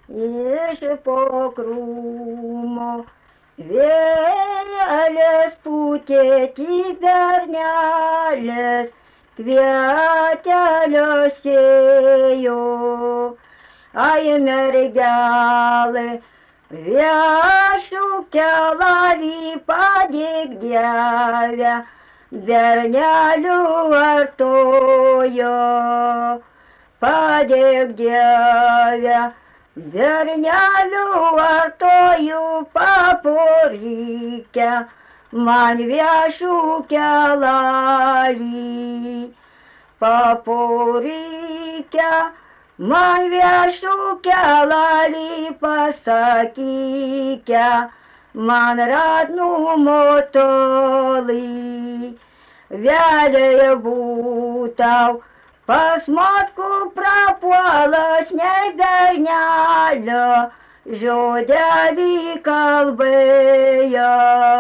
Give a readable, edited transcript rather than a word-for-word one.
iš po krūmo. Vėjelės pūtėti bernelės, kvietelio sėjo. Ai mergelė, viešų kelavį padėk Dieve, bernelių artojo. Padėk Dieve, bernelių artojų paporykę, man viešų kelavį. Paporykę, man viešų kelalį pasakykę, man radnumo tolį. Vėlėje būtau, pas motkų prapuolas nei bernelio, žodelį kalbėjo.